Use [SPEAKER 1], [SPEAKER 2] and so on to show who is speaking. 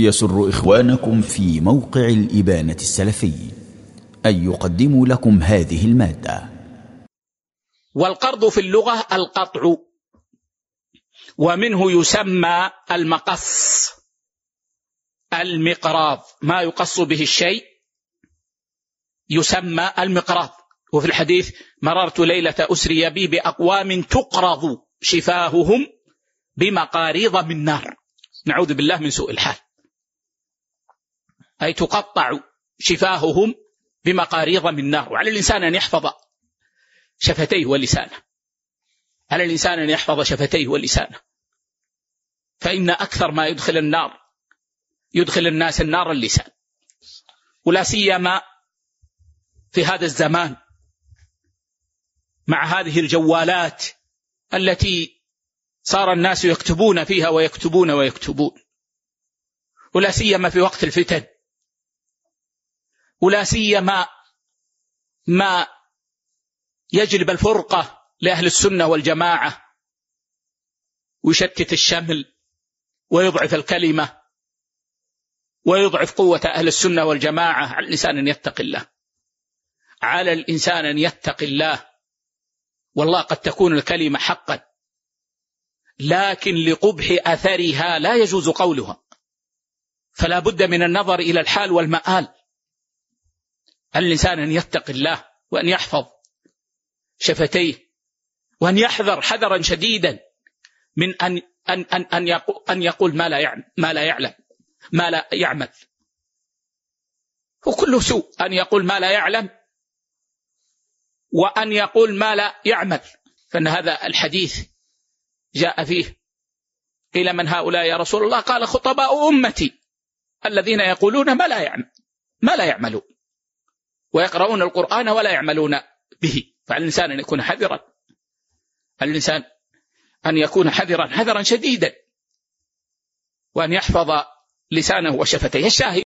[SPEAKER 1] يسر إخوانكم في موقع الإبانة السلفي أن يقدموا لكم هذه المادة.
[SPEAKER 2] والقرض في اللغة القطع، ومنه يسمى المقص، المقراض، ما يقص به الشيء يسمى المقراض. وفي الحديث: مررت ليلة أسري بي بأقوام تقرض شفاههم بمقاريض من نار، نعوذ بالله من سوء الحال، أي تقطع شفاههم بمقاريض من نار. وعلى الإنسان أن يحفظ شفتيه ولسانه، على الإنسان أن يحفظ شفتيه ولسانه، فإن أكثر ما يدخل الناس النار اللسان، ولا سيما في هذا الزمان مع هذه الجوالات التي صار الناس يكتبون فيها ويكتبون، ولا سيما في وقت الفتن، ولا سيما ما يجلب الفرقة لأهل السنة والجماعة ويشتت الشمل ويضعف الكلمة ويضعف قوة أهل السنة والجماعة. على الإنسان أن يتق الله، على الإنسان أن يتق الله. والله قد تكون الكلمة حقا، لكن لقبح أثرها لا يجوز قولها، فلا بد من النظر إلى الحال والمآل. الإنسان أن يتق الله وأن يحفظ شفتيه، وأن يحذر حذرا شديدا من أن يقول ما لا يعمل، وكل سوء أن يقول ما لا يعلم وأن يقول ما لا يعمل. فإن هذا الحديث جاء فيه: قيل من هؤلاء يا رسول الله؟ قال: خطباء أمتي الذين يقولون ما لا يعملون ويقرؤون القرآن ولا يعملون به. فعلى الإنسان أن يكون حذرا، الإنسان أن يكون حذرا شديدا، وأن يحفظ لسانه وشفتيه. الشاهد